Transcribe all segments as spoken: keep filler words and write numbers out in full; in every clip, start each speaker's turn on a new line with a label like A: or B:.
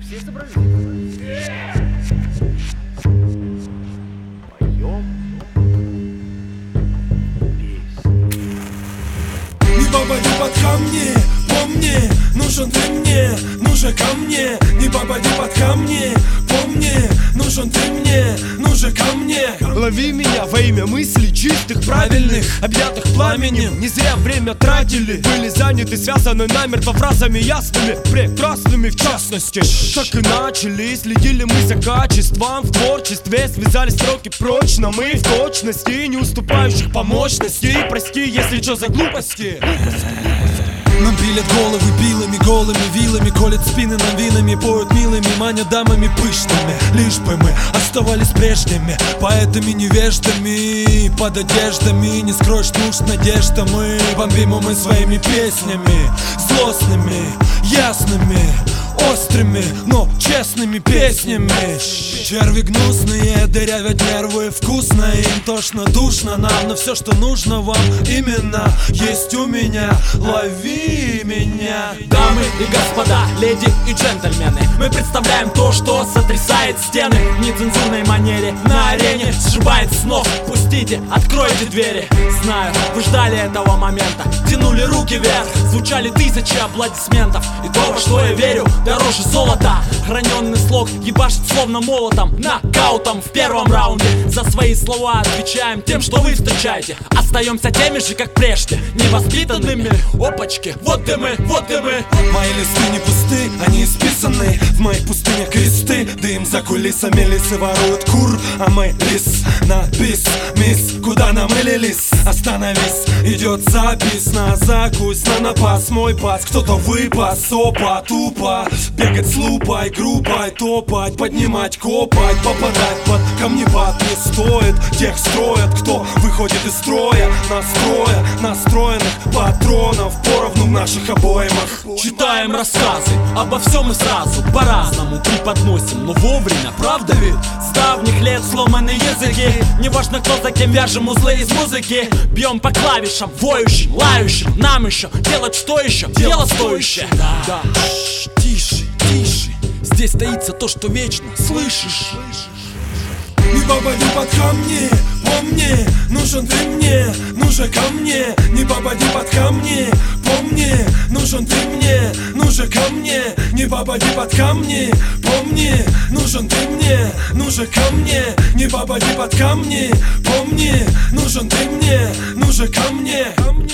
A: Все собрались. Поем песню.
B: Не попади под камни, помни, нужен ты мне, нужен ко мне. Не попади под камни, помни, нужен ты мне, нужен ко мне.
C: Лови меня во имя мыслей чистых, правильных, объятых пламенем. Не зря время тратили, были заняты, связаны намертво фразами ясными, прекрасными в частности. Так и начали, следили мы за качеством в творчестве, связали строки прочно, мы в точности, не уступающих по мощности. Прости, если что за глупости.
B: Нам пилят головы пилами, голыми вилами, колят спины нам винами, поют милыми, манят дамами пышными. Лишь бы мы оставались прежними, поэтами невеждами, под одеждами не скроешь нужд надеждами. Бомбим мы своими песнями, злостными, ясными, острыми, но честными песнями. Черви гнусные дырявят нервы, вкусно им, тошно, душно нам, но все, что нужно вам, именно есть у меня. Лови меня.
D: Дамы и господа, леди и джентльмены, мы представляем то, что сотрясает стены в нецензурной манере на арене, сшибает с ног. Пустите, откройте двери. Знаю, вы ждали этого момента, тянули руки вверх, звучали тысячи аплодисментов. И то, во что я верю, дороже золота. Граненный слог ебашит словно молотом, нокаутом в первом раунде. За свои слова отвечаем тем, что вы встречаете. Остаемся теми же, как прежде, невоспитанными. Опачки, вот и мы, вот и мы.
B: Мои листы не пусты, они исписаны. В моих пустынях кресты, дым за кулисами. Лисы воруют кур, а мы лис на бис. Мисс, куда намылились? Остановись, идет запись на закусь, на напас. Мой пас, кто-то выпас, опа, тупо. Бегать с лупой, грубой, топать, поднимать, копать, попадать под камнепад не стоит. Тех строят, кто выходит из строя, настроя, настроенных патронов поровну в наших обоймах.
D: Читаем рассказы обо всем и сразу, по-разному преподносим, но вовремя, правда ведь? С давних лет сломаны языки, неважно кто за кем, вяжем узлы из музыки. Бьем по клавишам, воющим, лающим. Нам еще делать что еще? Дело стоящее. Да, да. Шш, тише, тише. Здесь таится то, что вечно, слышишь?
B: Не попади под камни, помни, нужен ты мне, нужен ко мне. Не попади под камни, помни, нужен ты мне, нужен ко мне. Не попади под камни, помни, нужен ты мне, нужен ко мне. Не попади под камни, помни, нужен ты мне, нужен ко мне.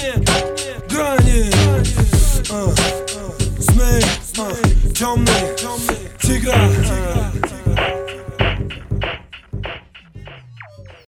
B: Грани, змей, темный, тигра.